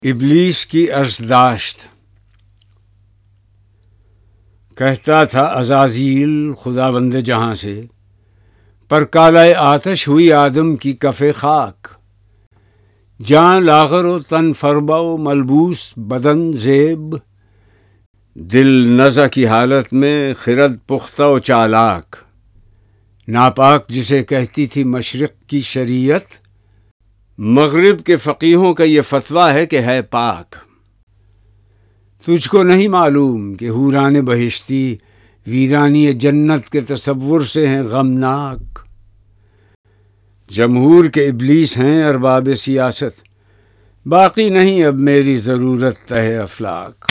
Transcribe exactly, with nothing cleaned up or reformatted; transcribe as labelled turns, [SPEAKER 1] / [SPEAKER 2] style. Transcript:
[SPEAKER 1] इब्लीस की अर्ज़दाश्त। कहता था अज़ाज़ील खुदावंद जहाँ से, पर कालाए आतश हुई आदम की कफ़े खाक। जान लाग़र व तन फरबा व मलबूस बदन ज़ेब, दिल नज़ा की हालत में खिरद पुख्ता व चालाक। नापाक जिसे कहती थी मशरिक़ की शरीयत, मग़रिब के फ़क़ीहों का ये फ़तवा है कि है पाक। तुझको नहीं मालूम कि हूरान बहिश्ती वीरानी जन्नत के तसव्वुर से हैं गमनाक। जमहूर के इब्लीस हैं अरबाब सियासत, बाकी नहीं अब मेरी ज़रूरत तहे अफलाक।